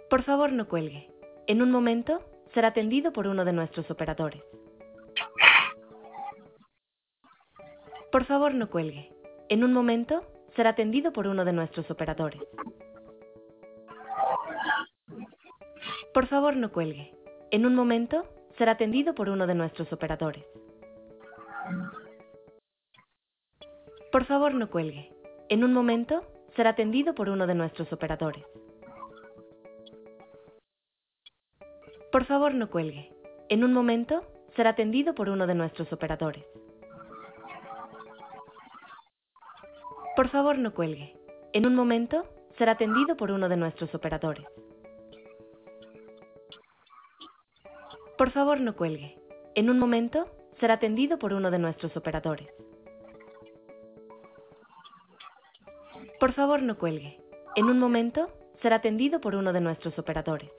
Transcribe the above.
Por favor, no cuelgue. En un momento será atendido por uno de nuestros operadores. Por favor, no cuelgue. En un momento será atendido por uno de nuestros operadores. Por favor, no cuelgue. En un momento será atendido por uno de nuestros operadores. Por favor, no cuelgue. En un momento será atendido por uno de nuestros operadores. Por favor, no cuelgue. En un momento será atendido por uno de nuestros operadores. Por favor, no cuelgue. En un momento será atendido por uno de nuestros operadores. Por favor, no cuelgue. En un momento será atendido por uno de nuestros operadores. Por favor, no cuelgue. En un momento será atendido por uno de nuestros operadores.